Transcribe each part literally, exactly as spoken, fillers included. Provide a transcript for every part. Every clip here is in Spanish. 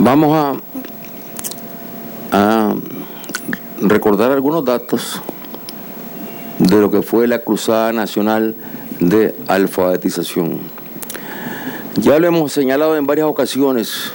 Vamos a, a recordar algunos datos de lo que fue la Cruzada Nacional de Alfabetización. Ya lo hemos señalado en varias ocasiones.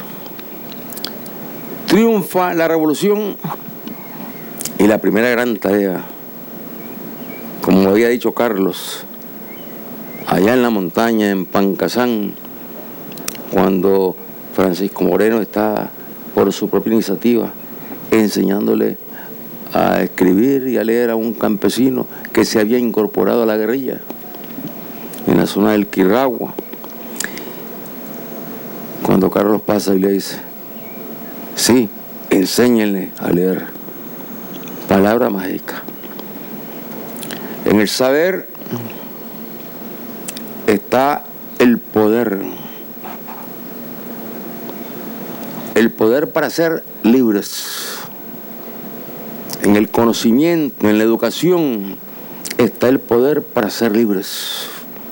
Triunfa la revolución y la primera gran tarea, como había dicho Carlos, allá en la montaña, en Pancasán, cuando Francisco Moreno estaba por su propia iniciativa enseñándole a escribir y a leer a un campesino que se había incorporado a la guerrilla en la zona del Quirragua. Cuando Carlos pasa y le dice: sí, enséñenle a leer. Palabra mágica. En el saber está el poder. El poder para ser libres. En el conocimiento, en la educación, está el poder para ser libres.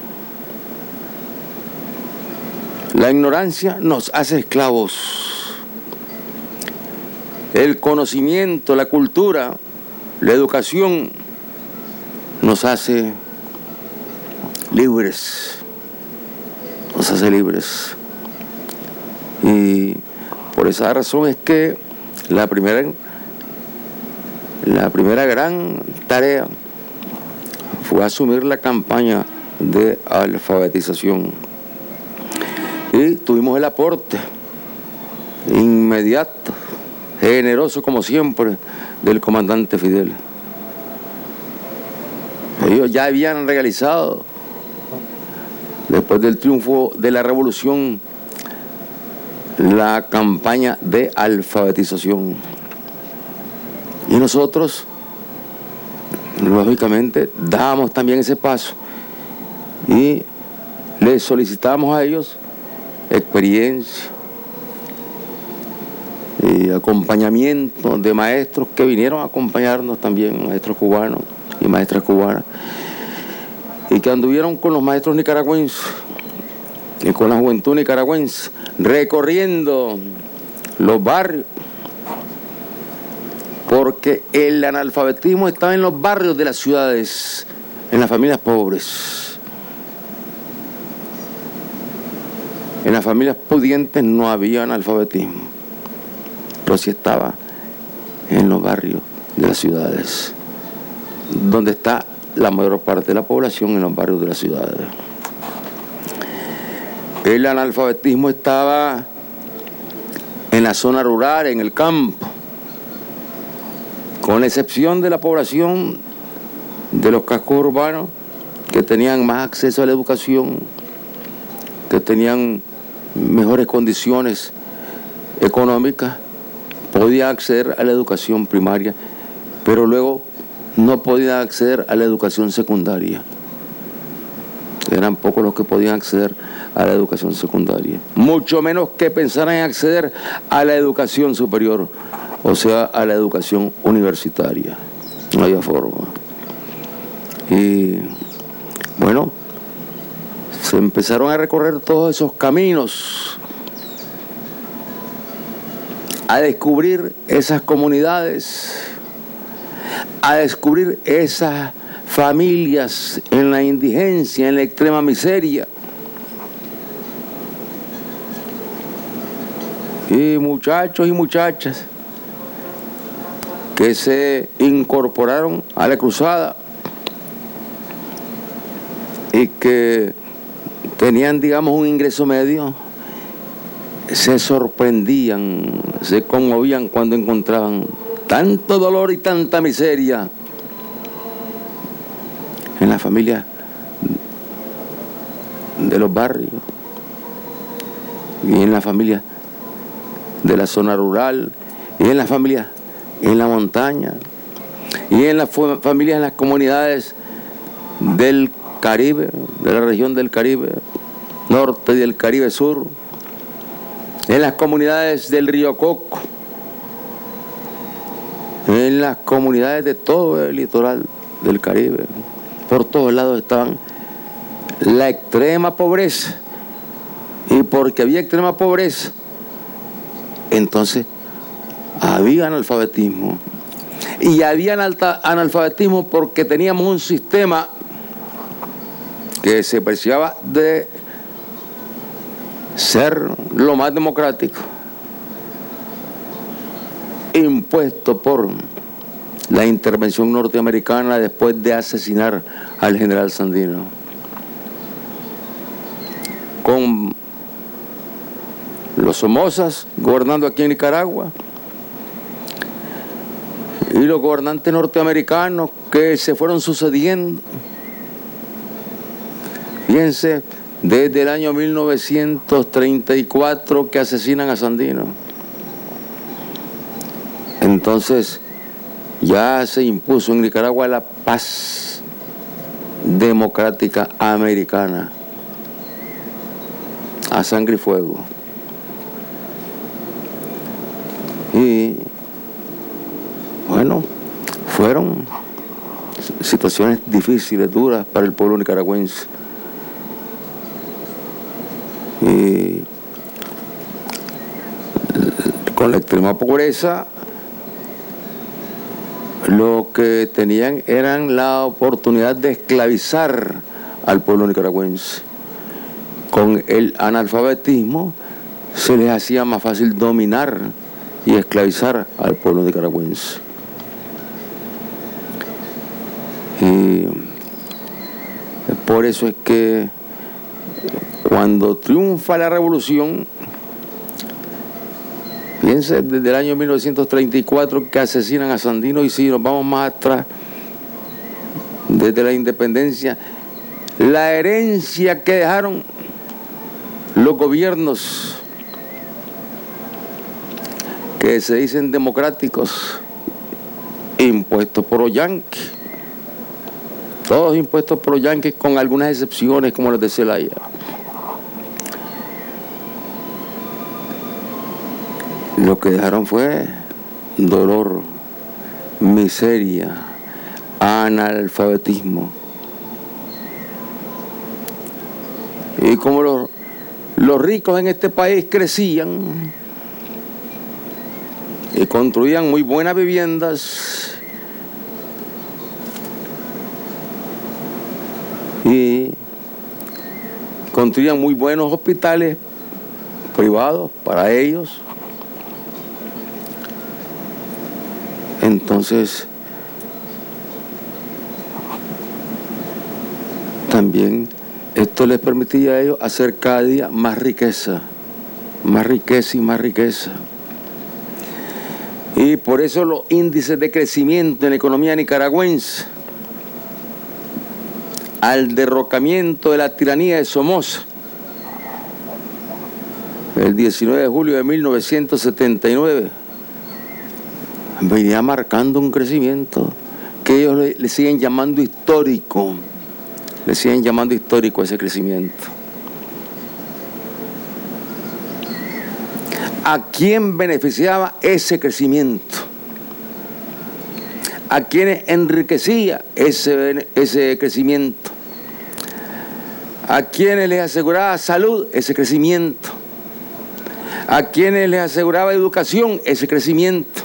La ignorancia nos hace esclavos. El conocimiento, la cultura, la educación nos hace libres. Nos hace libres. Y por esa razón es que la primera, la primera gran tarea fue asumir la campaña de alfabetización. Y tuvimos el aporte inmediato, generoso como siempre, del comandante Fidel. Ellos ya habían realizado, después del triunfo de la revolución, la campaña de alfabetización. Y nosotros, lógicamente, dábamos también ese paso y les solicitamos a ellos experiencia y acompañamiento de maestros que vinieron a acompañarnos también, maestros cubanos y maestras cubanas, y que anduvieron con los maestros nicaragüenses y con la juventud nicaragüense, recorriendo los barrios, porque el analfabetismo estaba en los barrios de las ciudades, en las familias pobres. En las familias pudientes no había analfabetismo, pero sí estaba en los barrios de las ciudades, donde está la mayor parte de la población, en los barrios de las ciudades. El analfabetismo estaba en la zona rural, en el campo, con excepción de la población de los cascos urbanos, que tenían más acceso a la educación, que tenían mejores condiciones económicas, podían acceder a la educación primaria, pero luego no podían acceder a la educación secundaria. Eran pocos los que podían acceder a la educación secundaria, mucho menos que pensaran en acceder a la educación superior, o sea, a la educación universitaria. No había forma. Y bueno, se empezaron a recorrer todos esos caminos, a descubrir esas comunidades, a descubrir esas familias en la indigencia, en la extrema miseria. Y muchachos y muchachas que se incorporaron a la cruzada y que tenían, digamos, un ingreso medio, se sorprendían, se conmovían cuando encontraban tanto dolor y tanta miseria en las familias de los barrios y en las familias de la zona rural y en las familias en la montaña y en las familias en las comunidades del Caribe, de la región del Caribe Norte y del Caribe Sur, en las comunidades del Río Coco, en las comunidades de todo el litoral del Caribe. Por todos lados estaban la extrema pobreza, y porque había extrema pobreza, entonces había analfabetismo. Y había analfabetismo porque teníamos un sistema que se preciaba de ser lo más democrático, impuesto por la intervención norteamericana después de asesinar al general Sandino, con los Somozas gobernando aquí en Nicaragua y los gobernantes norteamericanos que se fueron sucediendo. Fíjense, desde el año mil novecientos treinta y cuatro que asesinan a Sandino. Entonces ya se impuso en Nicaragua la paz democrática americana a sangre y fuego. Y bueno, fueron situaciones difíciles, duras para el pueblo nicaragüense. Y con la extrema pobreza, lo que tenían eran la oportunidad de esclavizar al pueblo nicaragüense. Con el analfabetismo se les hacía más fácil dominar y esclavizar al pueblo nicaragüense. Y por eso es que cuando triunfa la revolución, fíjense, desde el año mil novecientos treinta y cuatro que asesinan a Sandino, y si nos vamos más atrás, desde la independencia, la herencia que dejaron los gobiernos que se dicen democráticos, impuestos por los yanquis, todos impuestos por los yanquis con algunas excepciones como las de Zelaya. Lo que dejaron fue dolor, miseria, analfabetismo. Y como los, los ricos en este país crecían y construían muy buenas viviendas y construían muy buenos hospitales privados para ellos, entonces también esto les permitía a ellos hacer cada día más riqueza, más riqueza y más riqueza. Y por eso los índices de crecimiento en la economía nicaragüense, al derrocamiento de la tiranía de Somoza, el diecinueve de julio de mil novecientos setenta y nueve, venía marcando un crecimiento que ellos le, le siguen llamando histórico, le siguen llamando histórico ese crecimiento. ¿A quién beneficiaba ese crecimiento? ¿A quiénes enriquecía ese, ese crecimiento? ¿A quiénes les aseguraba salud ese crecimiento? ¿A quiénes les aseguraba educación ese crecimiento?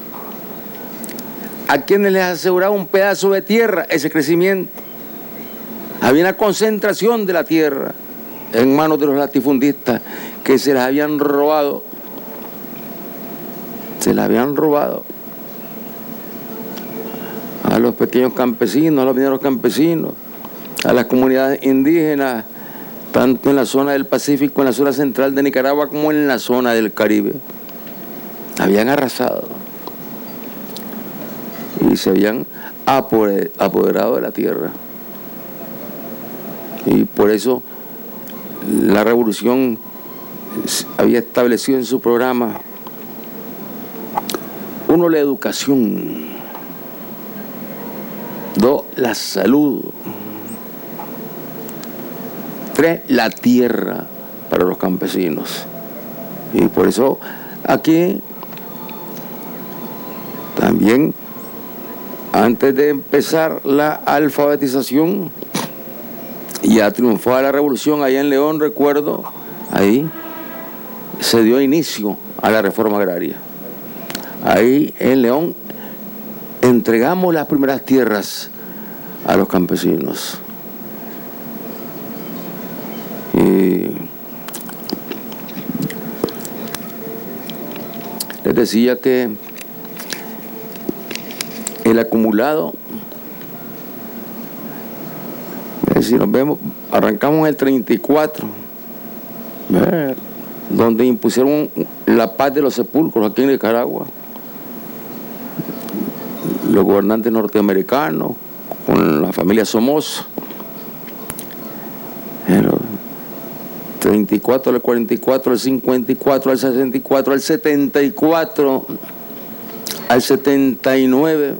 ¿A quienes les aseguraba un pedazo de tierra ese crecimiento? Había una concentración de la tierra en manos de los latifundistas que se las habían robado, se la habían robado a los pequeños campesinos, a los mineros campesinos, a las comunidades indígenas, tanto en la zona del Pacífico, en la zona central de Nicaragua, como en la zona del Caribe. Habían arrasado y se habían apoderado de la tierra. Y por eso la revolución había establecido en su programa, uno, la educación; dos, la salud; tres, la tierra para los campesinos. Y por eso aquí también, antes de empezar la alfabetización, ya triunfó la revolución allá en León, recuerdo, ahí, se dio inicio a la reforma agraria. Ahí en León entregamos las primeras tierras a los campesinos. Y les decía que el acumulado, si nos vemos, arrancamos en el treinta y cuatro, ¿eh? donde impusieron la paz de los sepulcros aquí en Nicaragua, los gobernantes norteamericanos con la familia Somoza. El treinta y cuatro, el cuarenta y cuatro, el cincuenta y cuatro, el sesenta y cuatro, el setenta y cuatro, al setenta y nueve.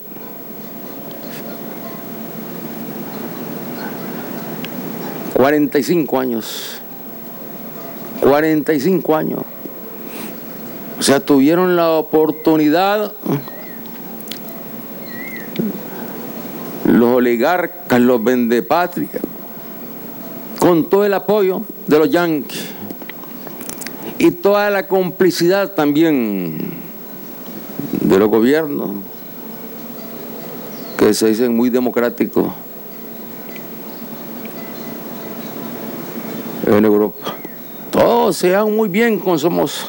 cuarenta y cinco años. cuarenta y cinco años. O sea, tuvieron la oportunidad los oligarcas, los vendepatrias, con todo el apoyo de los yanquis y toda la complicidad también de los gobiernos que se dicen muy democráticos en Europa. Todos se dan muy bien con Somoza.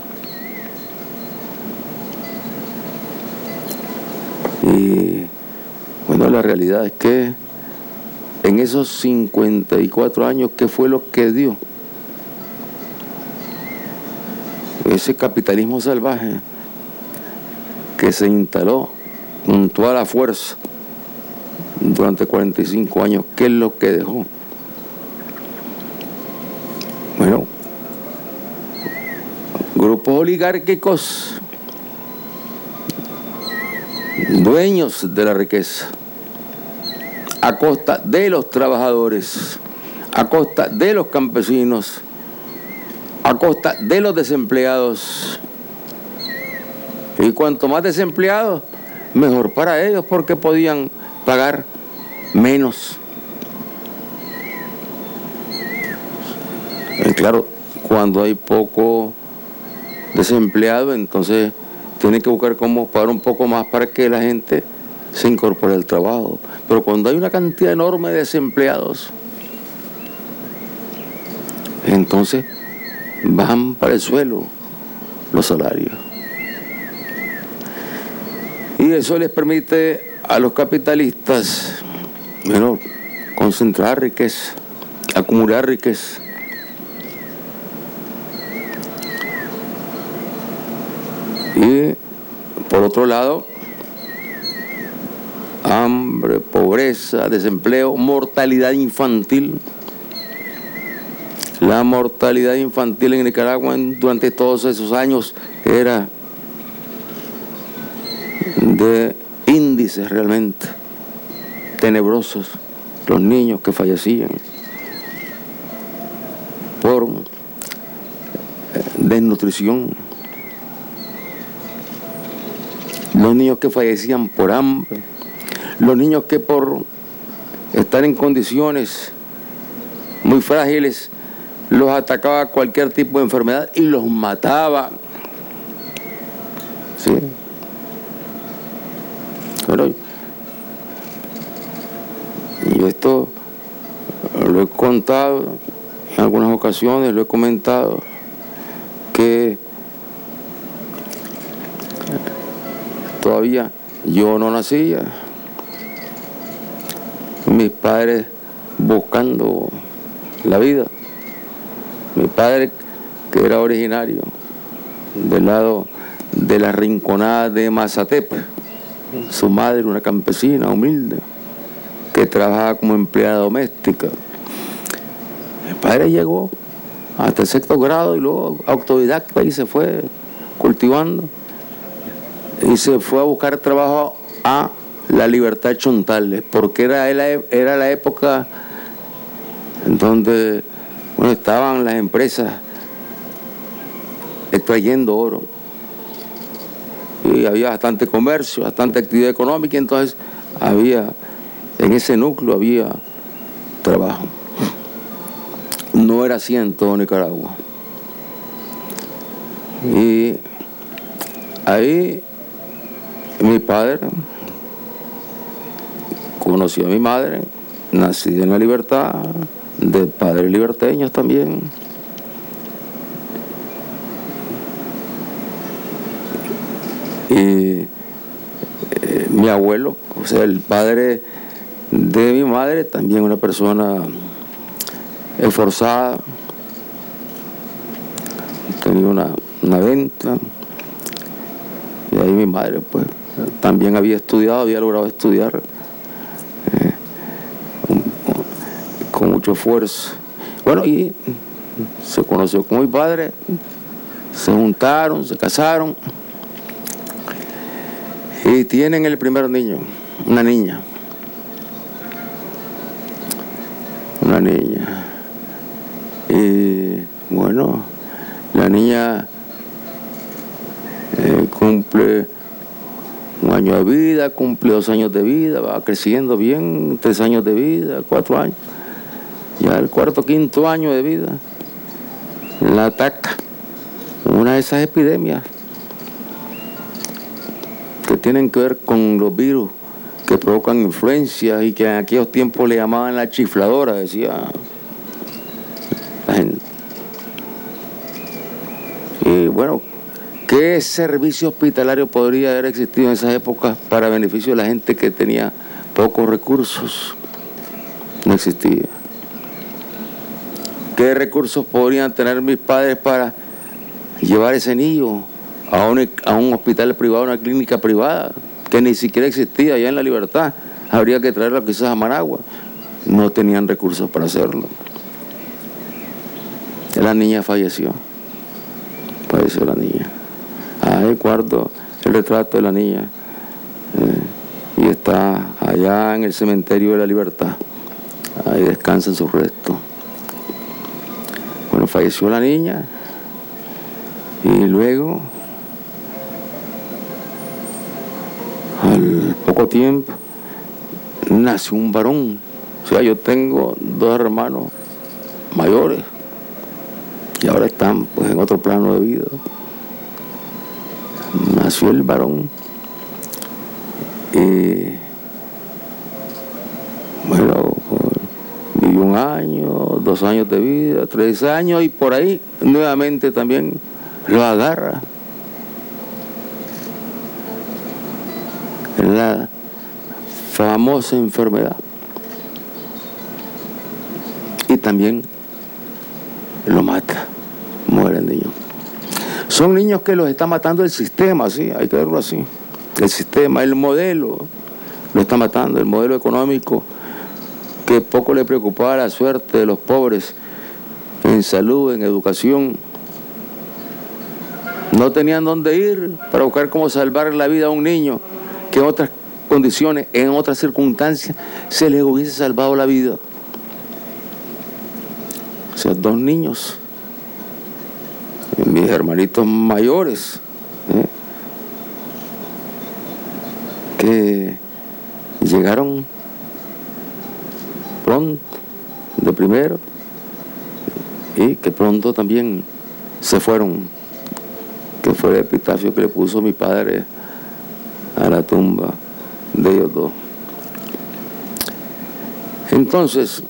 Y bueno, la realidad es que en esos cincuenta y cuatro años, ¿qué fue lo que dio? Ese capitalismo salvaje que se instaló con toda la fuerza durante cuarenta y cinco años, ¿qué es lo que dejó? Bueno, grupos oligárquicos, dueños de la riqueza, a costa de los trabajadores, a costa de los campesinos, a costa de los desempleados. Y cuanto más desempleados, mejor para ellos, porque podían pagar menos. Y claro, cuando hay poco desempleado, entonces tienen que buscar cómo pagar un poco más para que la gente se incorpore al trabajo. Pero cuando hay una cantidad enorme de desempleados, entonces bajan para el suelo los salarios. Y eso les permite a los capitalistas, bueno, concentrar riqueza, acumular riqueza. Y por otro lado, hambre, pobreza, desempleo, mortalidad infantil. La mortalidad infantil en Nicaragua durante todos esos años era de índices realmente tenebrosos. Los niños que fallecían por desnutrición, los niños que fallecían por hambre, los niños que por estar en condiciones muy frágiles los atacaba cualquier tipo de enfermedad y los mataba. ¿Sí? Pero, y esto lo he contado en algunas ocasiones, lo he comentado, que todavía yo no nacía, mis padres buscando la vida. Mi padre, que era originario del lado de la rinconada de Mazatepe, su madre, una campesina humilde, que trabajaba como empleada doméstica. Mi padre llegó hasta el sexto grado y luego autodidacta y se fue cultivando. Y se fue a buscar trabajo a la Libertad Chontales, porque era, era la época en donde bueno, estaban las empresas extrayendo oro. Y había bastante comercio, bastante actividad económica, y entonces había, en ese núcleo había trabajo. No era así en todo Nicaragua. Y ahí mi padre conoció a mi madre, nacida en la libertad, de padres liberteños también. Y eh, mi abuelo, o sea, el padre de mi madre, también una persona esforzada, tenía una, una venta, y ahí mi madre pues también había estudiado, había logrado estudiar eh, con mucho esfuerzo. Bueno, y se conoció con mi padre, se juntaron, se casaron y tienen el primer niño, una niña. Una niña. Y bueno, la niña eh, cumple un año de vida, cumple dos años de vida, va creciendo bien, tres años de vida, cuatro años. Ya el cuarto, quinto año de vida la ataca una de esas epidemias que tienen que ver con los virus que provocan influencias y que en aquellos tiempos le llamaban la chifladora, decía la gente. Y bueno, ¿qué servicio hospitalario podría haber existido en esas épocas para beneficio de la gente que tenía pocos recursos? No existía. ¿Qué recursos podrían tener mis padres para llevar ese niño a un, a un hospital privado, a una clínica privada, que ni siquiera existía allá en La Libertad? Habría que traerlo quizás a Managua. No tenían recursos para hacerlo. La niña falleció. Falleció la niña. Ahí guardo el retrato de la niña. Eh, y está allá en el cementerio de La Libertad. Ahí descansan sus restos. Bueno, falleció la niña. Y luego, al poco tiempo, nació un varón. O sea, yo tengo dos hermanos mayores y ahora están pues en otro plano de vida. Nació el varón y bueno, vivió un año, dos años de vida, tres años, y por ahí nuevamente también lo agarra la famosa enfermedad y también lo mata, muere el niño. Son niños que los está matando el sistema, sí, hay que verlo así. El sistema, el modelo lo está matando, el modelo económico que poco le preocupaba la suerte de los pobres en salud, en educación. No tenían dónde ir para buscar cómo salvar la vida a un niño que en otras condiciones, en otras circunstancias, se les hubiese salvado la vida. O sea, dos niños, mis hermanitos mayores, ¿eh? que llegaron pronto, de primero, y que pronto también se fueron, que fue el epitafio que le puso mi padre a la tumba de ellos dos. Entonces,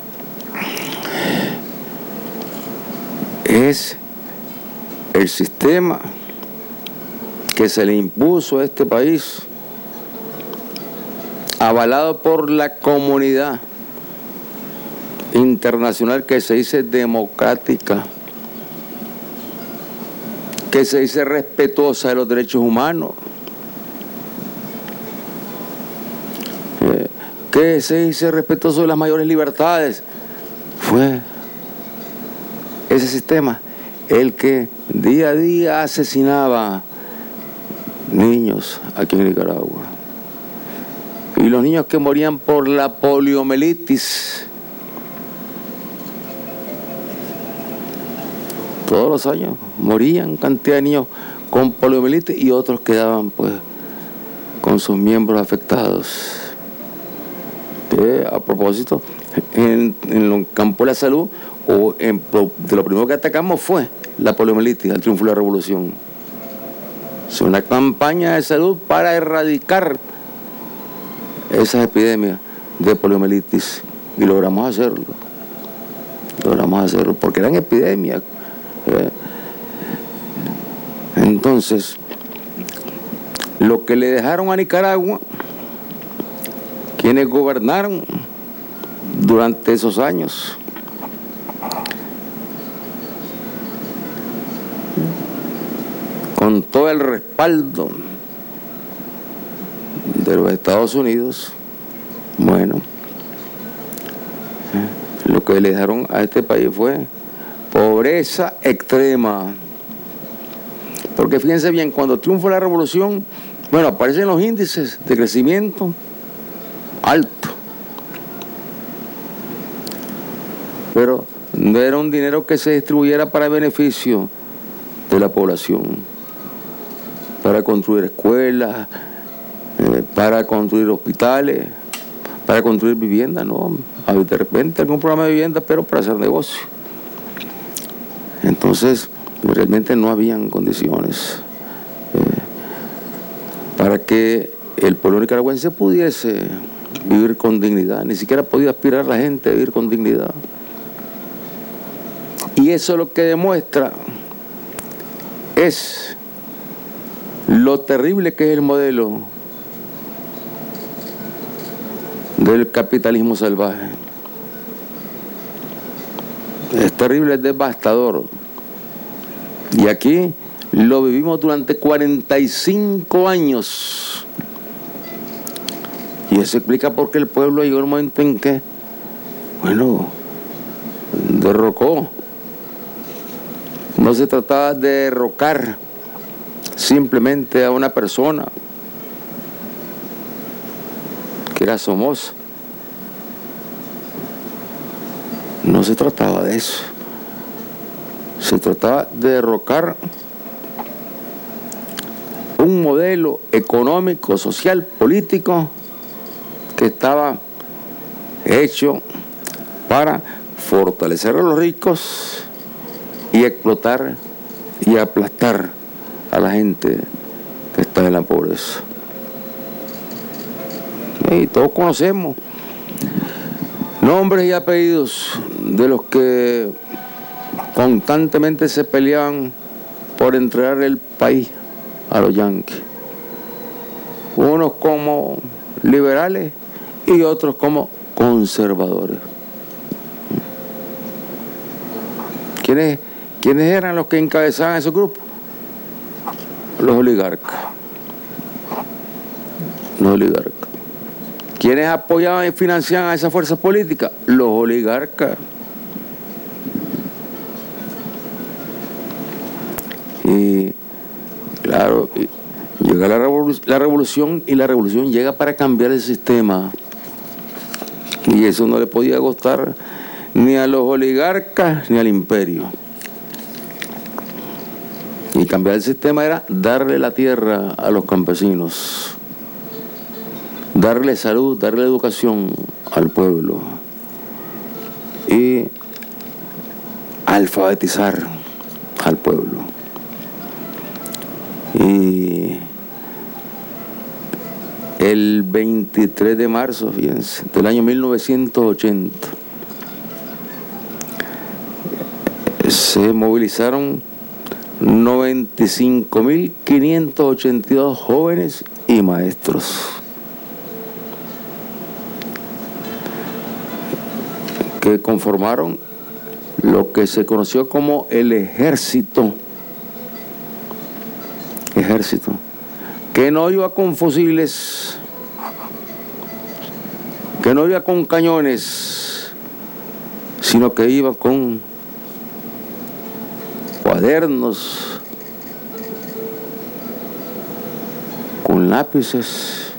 es el sistema que se le impuso a este país, avalado por la comunidad internacional que se dice democrática, que se dice respetuosa de los derechos humanos, eh, que se dice respetuoso de las mayores libertades. Fue ese sistema el que día a día asesinaba niños aquí en Nicaragua. Y los niños que morían por la poliomielitis, todos los años morían cantidad de niños con poliomielitis y otros quedaban pues con sus miembros afectados. Que, a propósito, en, en el campo de la salud, o en, de lo primero que atacamos fue la poliomielitis, el triunfo de la revolución. Es una campaña de salud para erradicar esas epidemias de poliomielitis, y logramos hacerlo. Logramos hacerlo porque eran epidemias. ¿eh? Entonces, lo que le dejaron a Nicaragua, quienes gobernaron durante esos años, con todo el respaldo de los Estados Unidos, bueno, lo que le dejaron a este país fue pobreza extrema. Porque fíjense bien, cuando triunfa la revolución, bueno, aparecen los índices de crecimiento alto, pero no era un dinero que se distribuyera para beneficio de la población, para construir escuelas, eh, para construir hospitales, para construir viviendas, no, de repente algún programa de vivienda, pero para hacer negocio. Entonces, realmente no habían condiciones eh, para que el pueblo nicaragüense pudiese vivir con dignidad, ni siquiera podía aspirar la gente a vivir con dignidad. Y eso lo que demuestra es lo terrible que es el modelo del capitalismo salvaje. Es terrible, es devastador. Y aquí lo vivimos durante cuarenta y cinco años. Y eso explica por qué el pueblo llegó un momento en que, bueno, derrocó. No se trataba de derrocar simplemente a una persona que era Somoza. No se trataba de eso. Se trataba de derrocar un modelo económico, social, político que estaba hecho para fortalecer a los ricos y explotar y aplastar a la gente que está en la pobreza. Y todos conocemos nombres y apellidos de los que constantemente se peleaban por entregar el país a los yanquis. Unos como liberales y otros como conservadores. ¿Quiénes, quiénes eran los que encabezaban esos grupos? Los oligarcas. Los oligarcas. ¿Quiénes apoyaban y financiaban a esas fuerzas políticas? Los oligarcas. Y claro, llega la, revolu- la revolución y la revolución llega para cambiar el sistema. Y eso no le podía gustar ni a los oligarcas ni al imperio. Y cambiar el sistema era darle la tierra a los campesinos, darle salud, darle educación al pueblo y alfabetizar al pueblo. Y el veintitrés de marzo, fíjense, del año mil novecientos ochenta, se movilizaron noventa y cinco mil quinientos ochenta y dos jóvenes y maestros que conformaron lo que se conoció como el ejército. Ejército, que no iba con fusiles, que no iba con cañones, sino que iba con cuadernos, con lápices,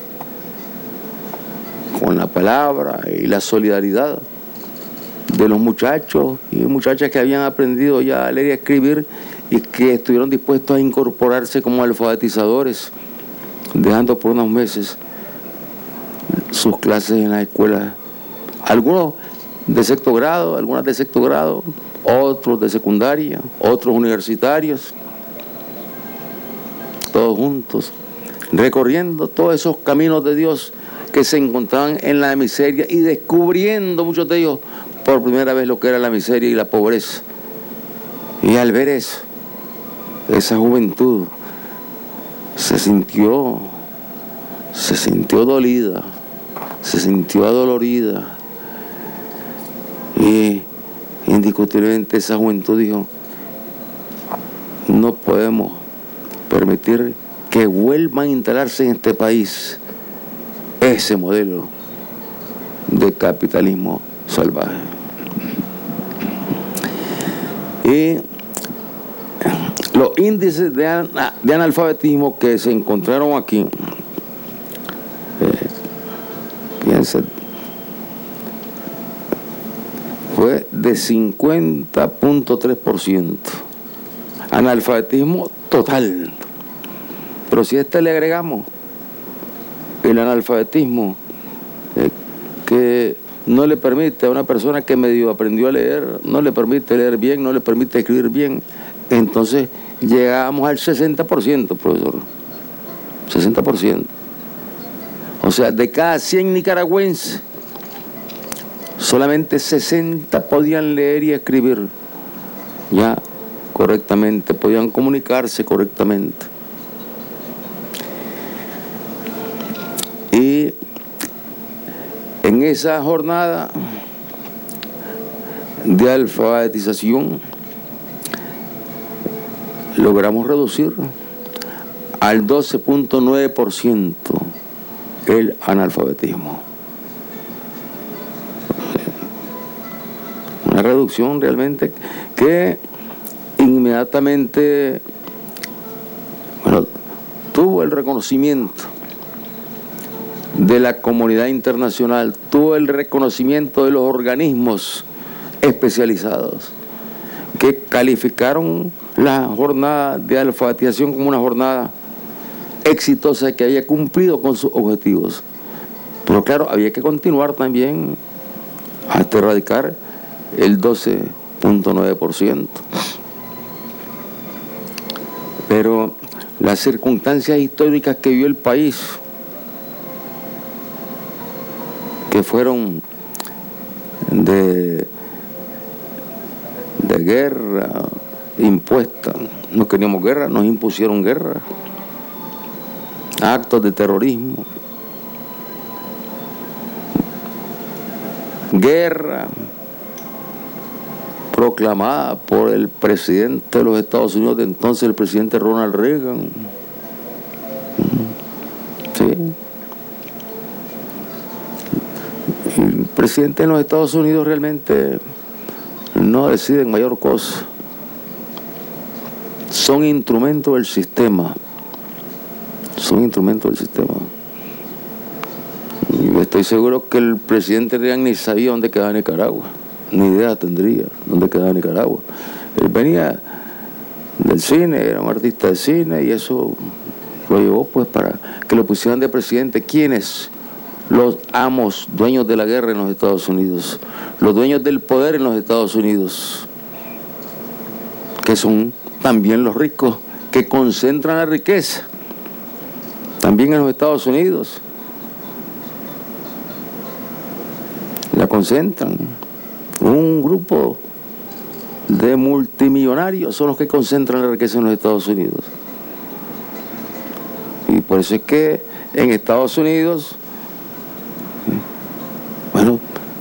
con la palabra y la solidaridad de los muchachos y muchachas que habían aprendido ya a leer y a escribir y que estuvieron dispuestos a incorporarse como alfabetizadores, dejando por unos meses sus clases en la escuela. Algunos de sexto grado, algunas de sexto grado, otros de secundaria, otros universitarios, todos juntos, recorriendo todos esos caminos de Dios que se encontraban en la miseria y descubriendo muchos de ellos por primera vez lo que era la miseria y la pobreza. Y al ver eso, esa juventud se sintió, se sintió dolida, se sintió adolorida. Y indiscutiblemente esa juventud dijo, no podemos permitir que vuelvan a instalarse en este país ese modelo de capitalismo salvaje. Y los índices de, an de analfabetismo que se encontraron aquí, eh, piensen, fue de cincuenta punto tres por ciento. Analfabetismo total. Pero si a este le agregamos el analfabetismo eh, que no le permite a una persona que medio aprendió a leer, no le permite leer bien, no le permite escribir bien, entonces llegamos al sesenta por ciento, profesor. sesenta por ciento. O sea, de cada cien nicaragüenses, solamente sesenta podían leer y escribir ya correctamente, podían comunicarse correctamente. Y en esa jornada de alfabetización logramos reducir al doce punto nueve por ciento el analfabetismo. Una reducción realmente que inmediatamente, bueno, tuvo el reconocimiento de la comunidad internacional, tuvo el reconocimiento de los organismos especializados que calificaron la jornada de alfabetización como una jornada exitosa que había cumplido con sus objetivos. Pero claro, había que continuar también hasta erradicar el doce punto nueve por ciento. Pero las circunstancias históricas que vivió el país, que fueron de, de guerra impuesta, no queríamos guerra, nos impusieron guerra, actos de terrorismo, guerra proclamada por el presidente de los Estados Unidos de entonces, el presidente Ronald Reagan. Sí. El presidente de los Estados Unidos realmente no decide en mayor cosa. Son instrumentos del sistema. Son instrumentos del sistema. Yo estoy seguro que el presidente Reagan ni sabía dónde quedaba Nicaragua. Ni idea tendría dónde quedaba Nicaragua. Él venía del cine, era un artista de cine, y eso lo llevó pues para que lo pusieran de presidente. ¿Quiénes? Los amos, dueños de la guerra en los Estados Unidos, los dueños del poder en los Estados Unidos, que son también los ricos, que concentran la riqueza también en los Estados Unidos. La concentran. Un grupo de multimillonarios son los que concentran la riqueza en los Estados Unidos. Y por eso es que en Estados Unidos, bueno,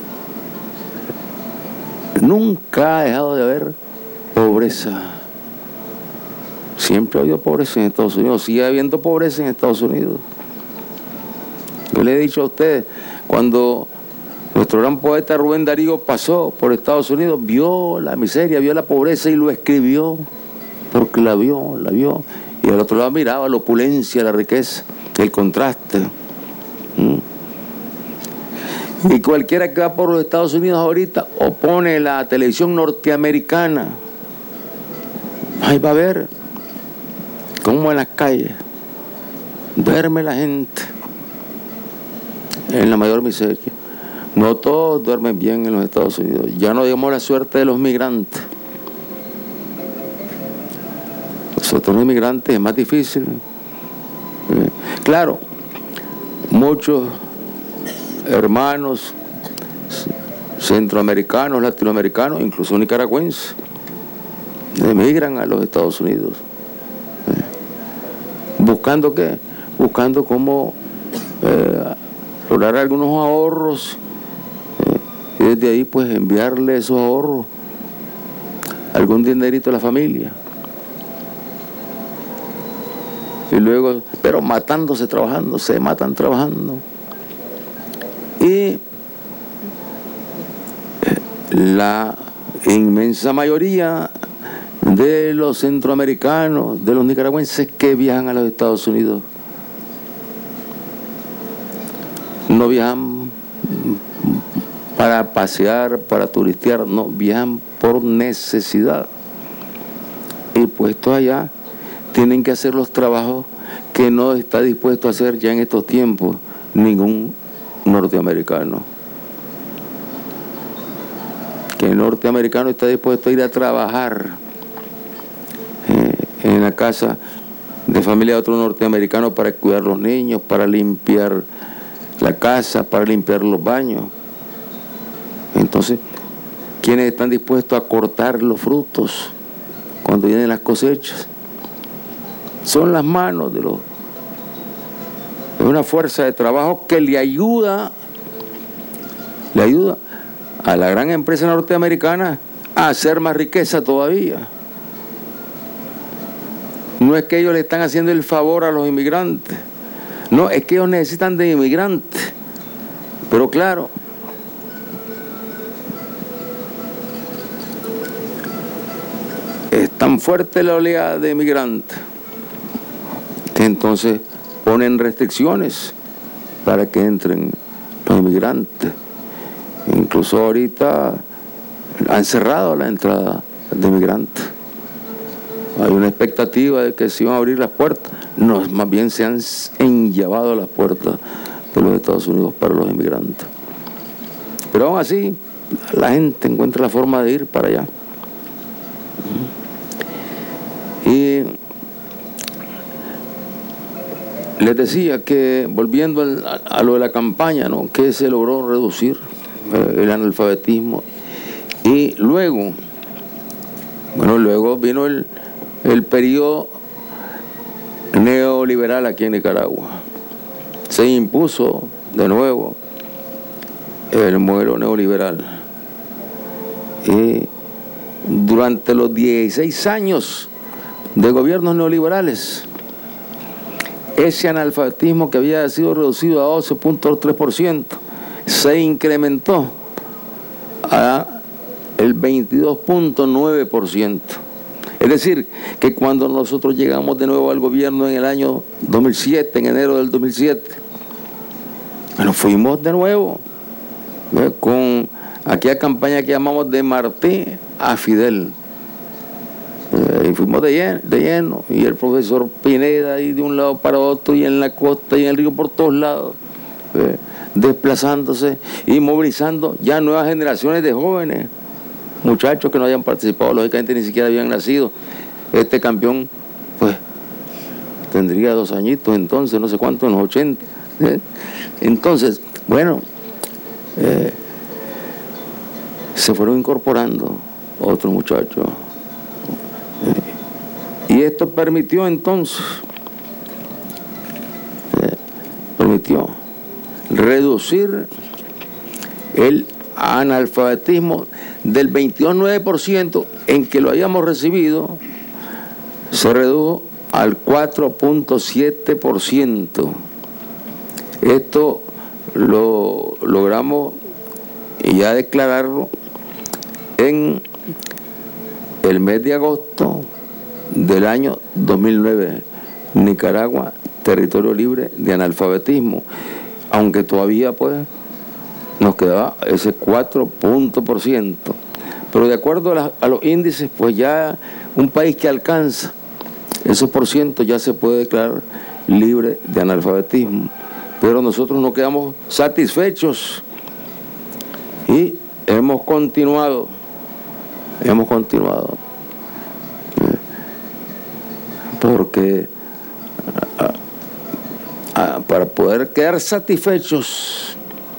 nunca ha dejado de haber pobreza. Siempre ha habido pobreza en Estados Unidos, sigue habiendo pobreza en Estados Unidos. Yo le he dicho a ustedes, cuando nuestro gran poeta Rubén Darío pasó por Estados Unidos, vio la miseria, vio la pobreza y lo escribió, porque la vio, la vio. Y al otro lado miraba la opulencia, la riqueza, el contraste. ¿Mm? Y cualquiera que va por los Estados Unidos ahorita o pone la televisión norteamericana, ahí va a ver cómo en las calles duerme la gente en la mayor miseria. No todos duermen bien en los Estados Unidos. Ya no digamos la suerte de los migrantes. Nosotros los migrantes es más difícil. Eh, claro, muchos hermanos centroamericanos, latinoamericanos, incluso nicaragüenses, emigran a los Estados Unidos. Eh, ¿Buscando qué? Buscando cómo eh, lograr algunos ahorros eh, y desde ahí pues enviarle esos ahorros, algún dinerito a la familia. Y luego, pero matándose trabajando, se matan trabajando. Y la inmensa mayoría de los centroamericanos, de los nicaragüenses que viajan a los Estados Unidos, no viajan para pasear, para turistear, no, viajan por necesidad. Y puestos allá, tienen que hacer los trabajos que no está dispuesto a hacer ya en estos tiempos ningún norteamericano. Que el norteamericano está dispuesto a ir a trabajar eh, en la casa de familia de otro norteamericano para cuidar a los niños, para limpiar la casa, para limpiar los baños. Entonces, ¿quiénes están dispuestos a cortar los frutos cuando vienen las cosechas? Son las manos de los... Es una fuerza de trabajo que le ayuda, le ayuda a la gran empresa norteamericana a hacer más riqueza todavía. No es que ellos le están haciendo el favor a los inmigrantes, no, es que ellos necesitan de inmigrantes. Pero claro, es tan fuerte la oleada de inmigrantes que entonces ponen restricciones para que entren los inmigrantes. Incluso ahorita han cerrado la entrada de inmigrantes. Hay una expectativa de que se iban a abrir las puertas. No, más bien se han enllevado las puertas de los Estados Unidos para los inmigrantes. Pero aún así, la gente encuentra la forma de ir para allá. Y les decía que, volviendo a, a lo de la campaña, ¿no?, que se logró reducir eh, el analfabetismo. Y luego, bueno, luego vino el, el periodo neoliberal aquí en Nicaragua. Se impuso de nuevo el modelo neoliberal. Y durante los dieciséis años de gobiernos neoliberales, ese analfabetismo que había sido reducido a doce punto tres por ciento se incrementó a el veintidós punto nueve por ciento. Es decir, que cuando nosotros llegamos de nuevo al gobierno en el año dos mil siete, en enero del dos mil siete, bueno, fuimos de nuevo ¿ve? con aquella campaña que llamamos de Martí a Fidel. Eh, y fuimos de lleno, de lleno, y el profesor Pineda ahí de un lado para otro, y en la costa y en el río por todos lados, eh, desplazándose y movilizando ya nuevas generaciones de jóvenes, muchachos que no habían participado, lógicamente ni siquiera habían nacido. Este campeón, pues, tendría dos añitos entonces, no sé cuánto, en los ochenta. ¿eh? Entonces, bueno, eh, se fueron incorporando otros muchachos. Y esto permitió entonces, eh, permitió reducir el analfabetismo del veintidós punto nueve por ciento en que lo habíamos recibido, se redujo al cuatro punto siete por ciento. Esto lo logramos ya declararlo en el mes de agosto del año dos mil nueve, Nicaragua, territorio libre de analfabetismo, aunque todavía pues nos quedaba ese cuatro puntos por ciento, pero de acuerdo a, la, a los índices, pues ya un país que alcanza esos por ciento ya se puede declarar libre de analfabetismo, pero nosotros no quedamos satisfechos Y hemos continuado, hemos continuado, porque a, a, para poder quedar satisfechos,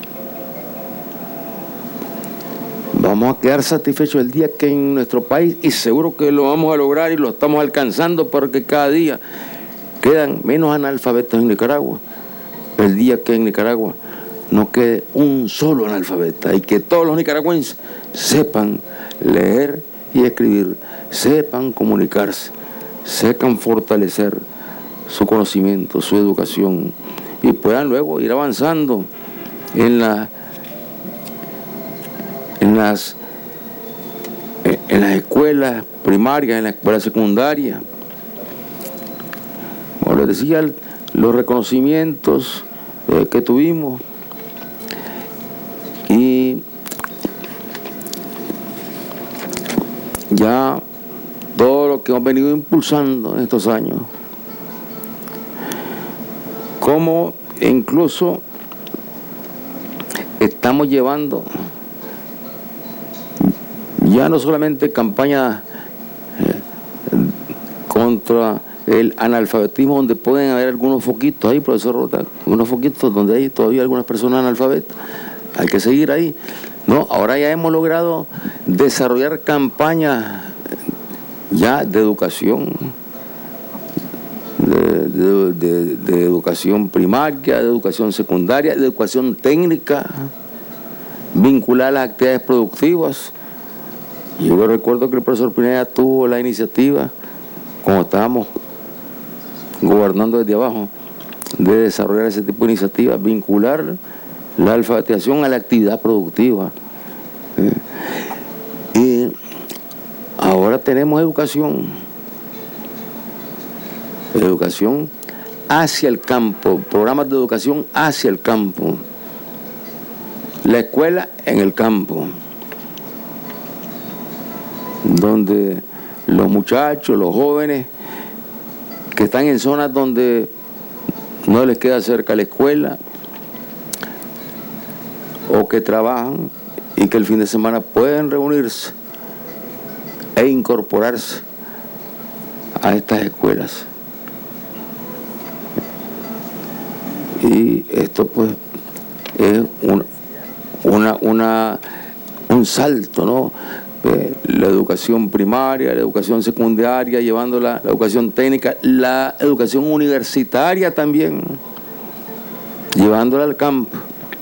vamos a quedar satisfechos el día que en nuestro país, y seguro que lo vamos a lograr y lo estamos alcanzando, porque cada día quedan menos analfabetos en Nicaragua, el día que en Nicaragua no quede un solo analfabeta y que todos los nicaragüenses sepan leer y escribir, sepan comunicarse, sepan fortalecer su conocimiento, su educación, y puedan luego ir avanzando en la en las en las escuelas primarias, en la escuela secundaria. Como les decía, los reconocimientos eh, que tuvimos, y ya todo lo que hemos venido impulsando en estos años, como incluso estamos llevando ya no solamente campañas eh, contra el analfabetismo, donde pueden haber algunos foquitos ahí, profesor Rota, unos foquitos donde hay todavía algunas personas analfabetas, hay que seguir ahí. No, ahora ya hemos logrado desarrollar campañas ya de educación, de, de, de, de educación primaria, de educación secundaria, de educación técnica, vinculada a las actividades productivas. Yo recuerdo que el profesor Pineda tuvo la iniciativa, cuando estábamos gobernando desde abajo, de desarrollar ese tipo de iniciativas, vincular la alfabetización a la actividad productiva. Eh, y ahora tenemos educación, educación hacia el campo, programas de educación hacia el campo, la escuela en el campo, donde los muchachos, los jóvenes que están en zonas donde no les queda cerca la escuela o que trabajan y que el fin de semana pueden reunirse e incorporarse a estas escuelas. Y esto pues es una, una, una, un salto, ¿no? La educación primaria, la educación secundaria, llevándola, la educación técnica, la educación universitaria también, llevándola al campo.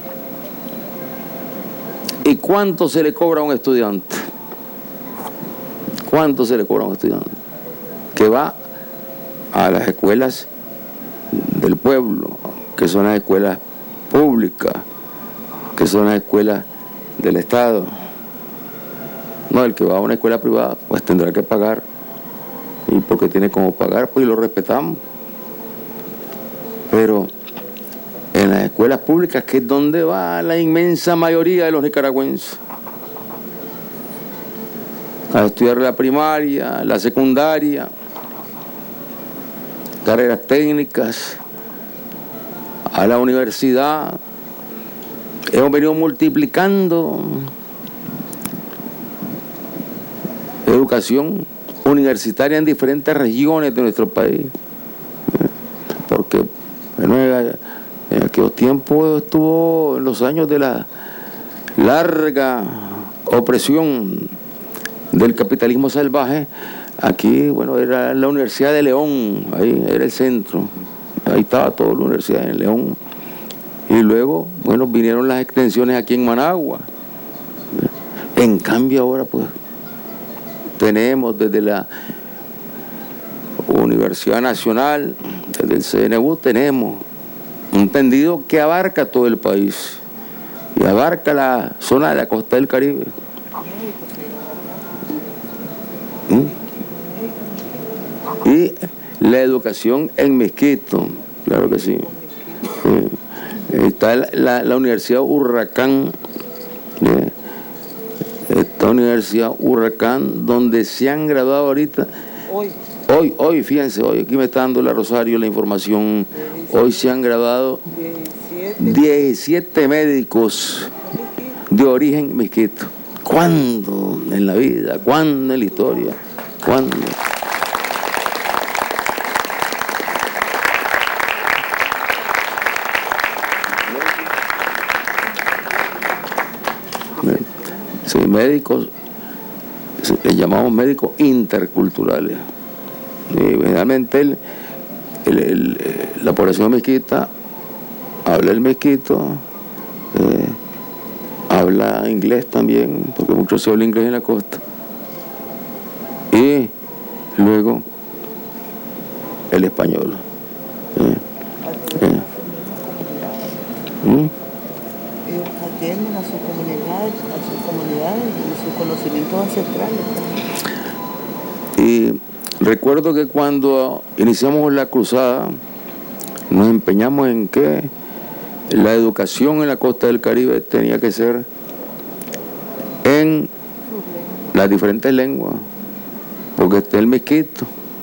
¿Y cuánto se le cobra a un estudiante? ¿Cuánto se le cobra a un estudiante que va a las escuelas del pueblo, que son las escuelas públicas, que son las escuelas del Estado? No, el que va a una escuela privada pues tendrá que pagar, y porque tiene como pagar pues y lo respetamos, pero en las escuelas públicas, que es donde va la inmensa mayoría de los nicaragüenses a estudiar la primaria, la secundaria, carreras técnicas, a la universidad, hemos venido multiplicando educación universitaria en diferentes regiones de nuestro país, porque bueno, en aquellos tiempos estuvo en los años de la larga opresión del capitalismo salvaje. Aquí, bueno, era la Universidad de León, ahí era el centro, ahí estaba toda la universidad en León, y luego, bueno, vinieron las extensiones aquí en Managua. En cambio ahora pues tenemos desde la Universidad Nacional, desde el C N U, tenemos un tendido que abarca todo el país y abarca la zona de la costa del Caribe. ¿Mm? Y la educación en Misquito, claro que sí. Está la, la, la Universidad Huracán, ¿eh? Esta Universidad Huracán, donde se han graduado ahorita, hoy, hoy, hoy fíjense, hoy aquí me está dando la Rosario la información, hoy se han graduado diecisiete médicos, de origen misquito. ¿Cuándo en la vida? ¿Cuándo en la historia? ¿Cuándo? Sí, médicos, le llamamos médicos interculturales. Y generalmente el, el, el, la población misquita habla el misquito, eh, habla inglés también, porque mucho se habla inglés en la costa. Y luego el español. Eh, eh. ¿Mm? Atienden a sus comunidades, a sus comunidades y sus conocimientos ancestrales. Y recuerdo que cuando iniciamos la cruzada, nos empeñamos en que la educación en la costa del Caribe tenía que ser en las diferentes lenguas, porque está el misquito,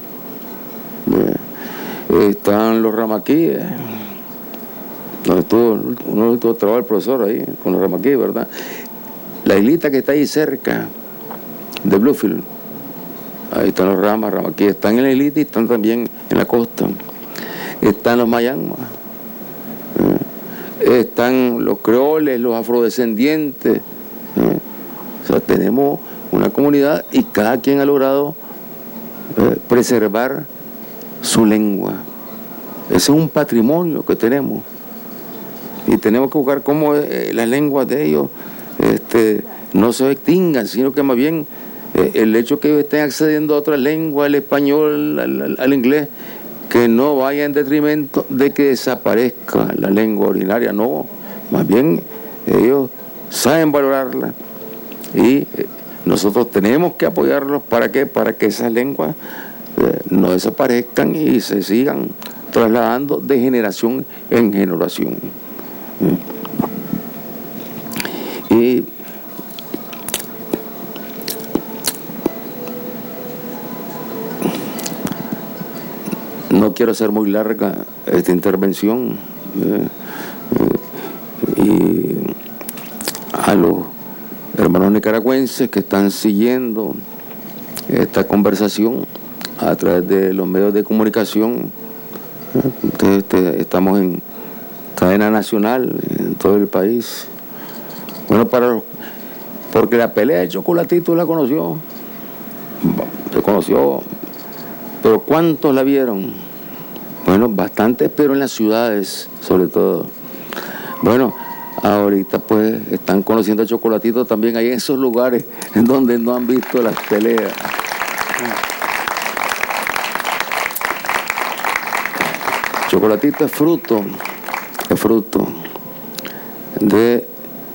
están los ramaquíes, donde estuvo, uno estuvo trabajando el profesor ahí, con los ramaquíes, ¿verdad? La islita que está ahí cerca de Bluefield, ahí están los ramas, ramaquíes, están en la islita y están también en la costa. Están los mayanmas, ¿eh? Están los creoles, los afrodescendientes, ¿eh? O sea, tenemos una comunidad y cada quien ha logrado eh, preservar su lengua. Ese es un patrimonio que tenemos. Y tenemos que buscar cómo eh, las lenguas de ellos este, no se extingan, sino que más bien eh, el hecho que ellos estén accediendo a otra lengua, al español, al, al, al inglés, que no vaya en detrimento de que desaparezca la lengua ordinaria, no, más bien ellos saben valorarla y eh, nosotros tenemos que apoyarlos. ¿Para qué? Para que esas lenguas eh, no desaparezcan y se sigan trasladando de generación en generación. Y no quiero hacer muy larga esta intervención, eh, eh, y a los hermanos nicaragüenses que están siguiendo esta conversación a través de los medios de comunicación, eh, entonces, este, estamos en cadena nacional en todo el país. Bueno, para los, porque la pelea de Chocolatito la conoció, se conoció, pero ¿cuántos la vieron? Bueno, bastantes, pero en las ciudades, sobre todo. Bueno, ahorita pues están conociendo a Chocolatito también ahí en esos lugares en donde no han visto las peleas. Chocolatito es fruto, es fruto de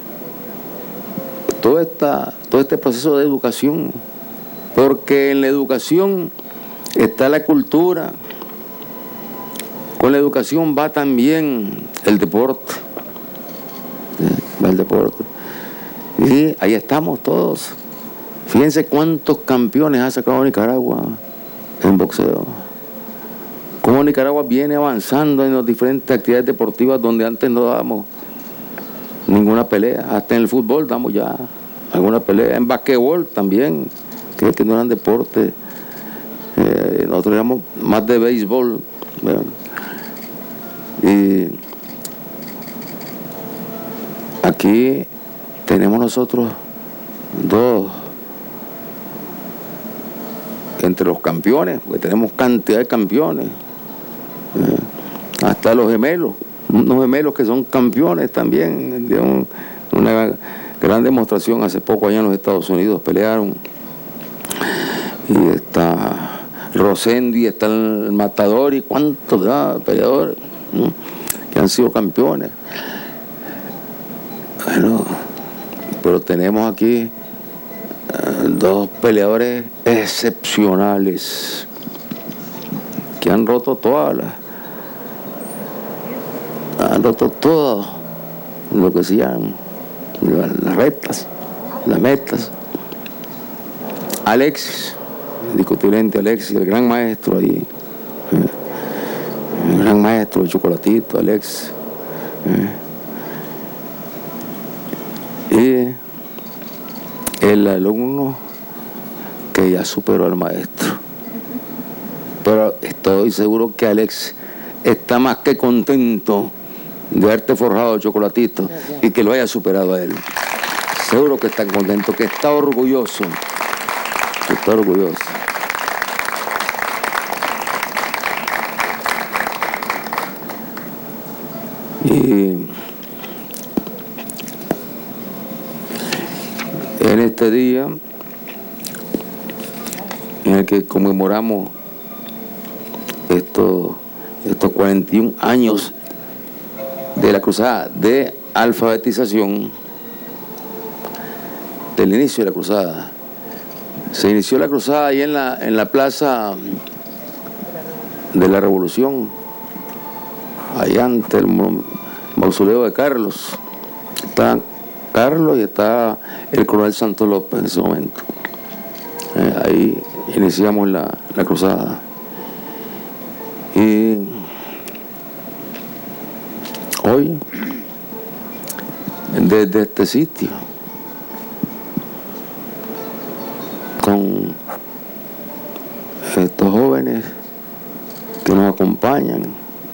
todo, esta, todo este proceso de educación, porque en la educación está la cultura, con la educación va también el deporte, va el deporte, y ahí estamos todos. Fíjense cuántos campeones ha sacado Nicaragua en boxeo. Cómo Nicaragua viene avanzando en las diferentes actividades deportivas donde antes no dábamos ninguna pelea. Hasta en el fútbol damos ya alguna pelea. En basquetbol también, que, que no eran deportes. Eh, nosotros éramos más de béisbol. ¿Verdad? Y aquí tenemos nosotros dos entre los campeones, porque tenemos cantidad de campeones. Eh, hasta los gemelos, unos gemelos que son campeones también, dieron una gran demostración hace poco allá en los Estados Unidos, pelearon. Y está Rosendi, está el Matador y cuántos ah, peleadores, ¿no?, que han sido campeones. Bueno, pero tenemos aquí eh, dos peleadores excepcionales que han roto todas las han roto todo lo que se llaman las rectas, las metas. Alexis, indiscutiblemente Alexis, el gran maestro ahí, el gran maestro de Chocolatito, Alexis. Y el alumno que ya superó al maestro. Pero estoy seguro que Alex está más que contento de haberte forjado Chocolatito y que lo haya superado a él. Seguro que está contento, que está orgulloso, que está orgulloso. Y en este día en el que conmemoramos estos, estos cuarenta y un años de la cruzada de alfabetización, del inicio de la cruzada. Se inició la cruzada ahí en la, en la plaza de la Revolución, allá ante el mausoleo de Carlos. Está Carlos y está el coronel Santos López en ese momento. Eh, ahí iniciamos la, la cruzada. Y hoy, desde este sitio, con estos jóvenes que nos acompañan,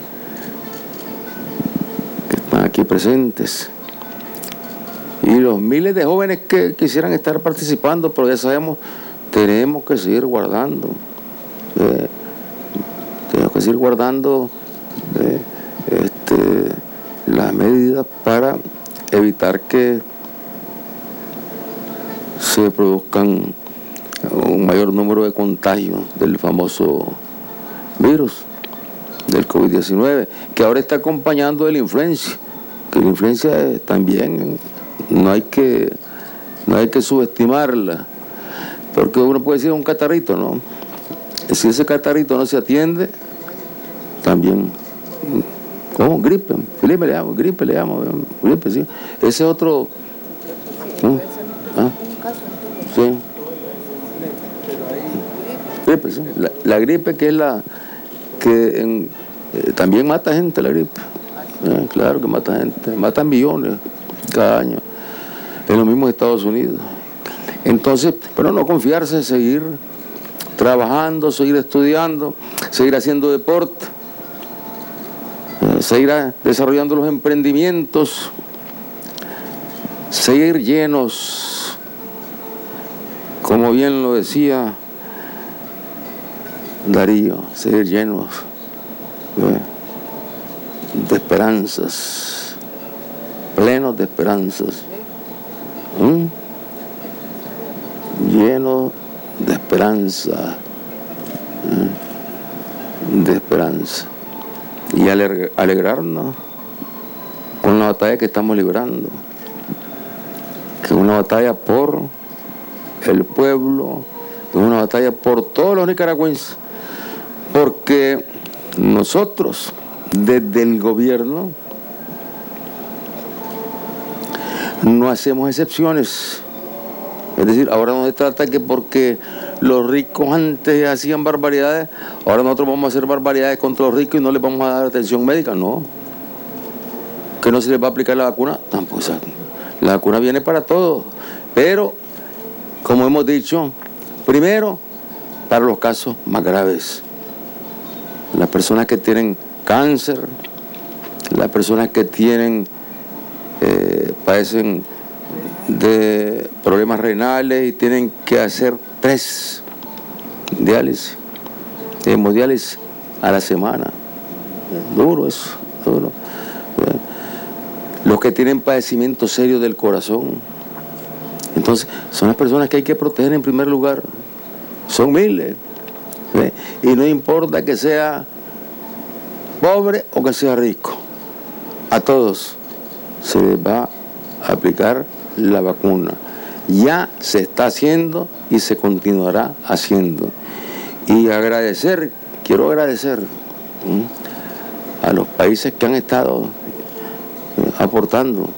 que están aquí presentes, y los miles de jóvenes que quisieran estar participando, pero ya sabemos, tenemos que seguir guardando, eh, tenemos que seguir guardando eh, este, las medidas para evitar que se produzcan un mayor número de contagios del famoso virus del COVID diecinueve, que ahora está acompañando de la influencia, que la influencia es, también no hay que no hay que subestimarla, porque uno puede decir un catarrito, ¿no? Si ese catarrito no se atiende, también, ¿cómo? Gripe, Felipe le llamo, gripe le llamo, gripe, sí. Ese otro, ¿no? ¿Ah? Sí. Gripe, sí. La, la gripe que es la que en, eh, también mata gente, la gripe. Eh, claro que mata gente, matan millones cada año en los mismos Estados Unidos. Entonces, pero no confiarse, seguir trabajando, seguir estudiando, seguir haciendo deporte, eh, seguir a, desarrollando los emprendimientos, seguir llenos, como bien lo decía Darío, seguir llenos eh, de esperanzas, plenos de esperanzas, ¿Mm? llenos de esperanza, ¿eh? de esperanza, y alegrarnos con la batalla que estamos librando, que es una batalla por el pueblo, es una batalla por todos los nicaragüenses, porque nosotros desde el gobierno no hacemos excepciones. Es decir, ahora no se trata que porque los ricos antes hacían barbaridades, ahora nosotros vamos a hacer barbaridades contra los ricos y no les vamos a dar atención médica, no. Que no se les va a aplicar la vacuna, tampoco. La vacuna viene para todos, pero como hemos dicho, primero para los casos más graves, las personas que tienen cáncer, las personas que tienen eh, padecen de problemas renales y tienen que hacer tres diálisis, hemodiálisis a la semana. Duro eso, duro. Los que tienen padecimientos serios del corazón. Entonces, son las personas que hay que proteger en primer lugar. Son miles. ¿eh? Y no importa que sea pobre o que sea rico. A todos se les va a aplicar la vacuna. Ya se está haciendo y se continuará haciendo. Y agradecer, quiero agradecer ¿eh? a los países que han estado eh, aportando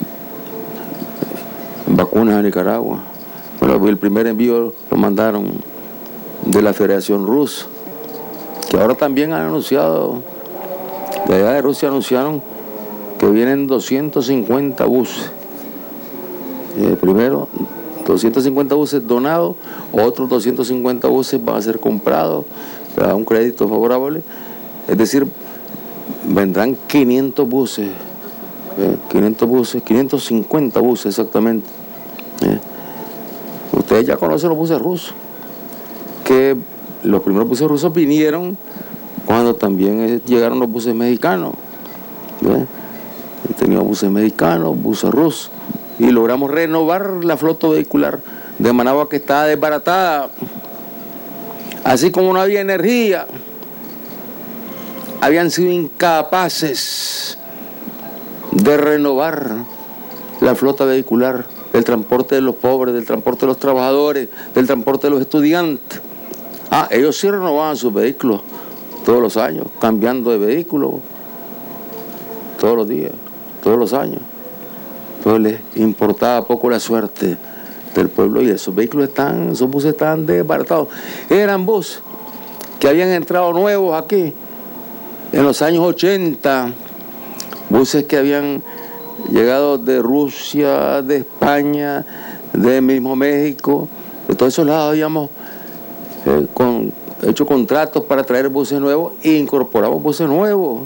vacunas a Nicaragua. Bueno, el primer envío lo mandaron de la Federación Rusa, que ahora también han anunciado, de allá de Rusia anunciaron que vienen doscientos cincuenta buses, eh, primero doscientos cincuenta buses donados, otros doscientos cincuenta buses van a ser comprados a un crédito favorable. Es decir, vendrán quinientos buses, eh, quinientos buses, quinientos cincuenta buses exactamente. Eh. Ustedes ya conocen los buses rusos, que los primeros buses rusos vinieron cuando también eh, llegaron los buses mexicanos. ¿Eh? Teníamos buses mexicanos, buses rusos, y logramos renovar la flota vehicular de Managua, que estaba desbaratada. Así como no había energía, habían sido incapaces de renovar la flota vehicular, del transporte de los pobres, del transporte de los trabajadores, del transporte de los estudiantes. Ah, ellos sí renovaban sus vehículos todos los años, cambiando de vehículo todos los días, todos los años. Entonces les importaba poco la suerte del pueblo, y esos vehículos están, esos buses están desbaratados. Eran buses que habían entrado nuevos aquí en los años ochenta, buses que habían llegado de Rusia, de España, de mismo México. De todos esos lados habíamos eh, con, hecho contratos para traer buses nuevos e incorporamos buses nuevos.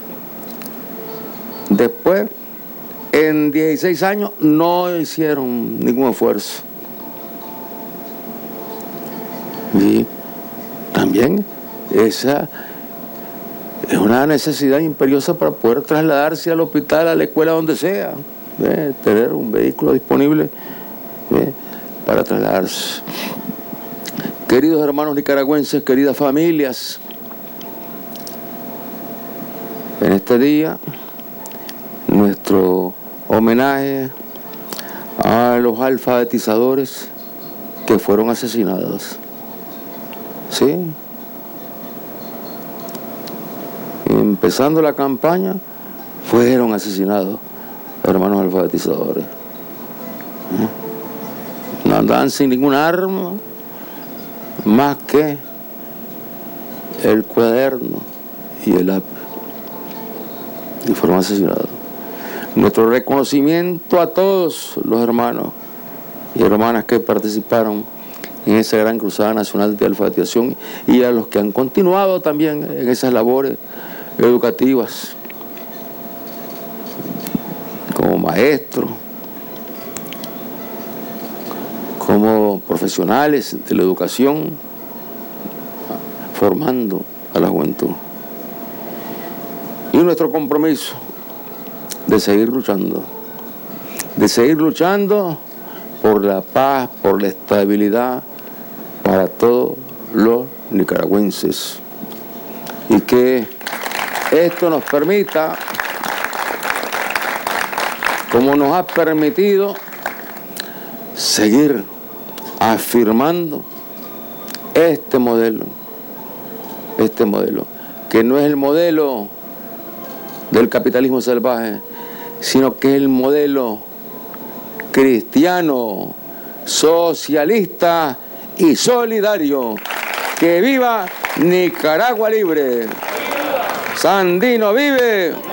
Después, en dieciséis años, no hicieron ningún esfuerzo. Y también esa es una necesidad imperiosa para poder trasladarse al hospital, a la escuela, donde sea. ¿Ve? Tener un vehículo disponible, ¿ve? Para trasladarse. Queridos hermanos nicaragüenses, queridas familias, en este día, nuestro homenaje a los alfabetizadores que fueron asesinados. ¿Sí? Empezando la campaña, fueron asesinados hermanos alfabetizadores. No andaban sin ninguna arma más que el cuaderno y el lápiz, y fueron asesinados. Nuestro reconocimiento a todos los hermanos y hermanas que participaron en esa gran cruzada nacional de alfabetización, y a los que han continuado también en esas labores educativas como maestros, como profesionales de la educación, formando a la juventud. Y nuestro compromiso de seguir luchando, de seguir luchando por la paz, por la estabilidad para todos los nicaragüenses, y que esto nos permita, como nos ha permitido, seguir afirmando este modelo, este modelo, que no es el modelo del capitalismo salvaje, sino que es el modelo cristiano, socialista y solidario. ¡Que viva Nicaragua libre! ¡Sandino vive!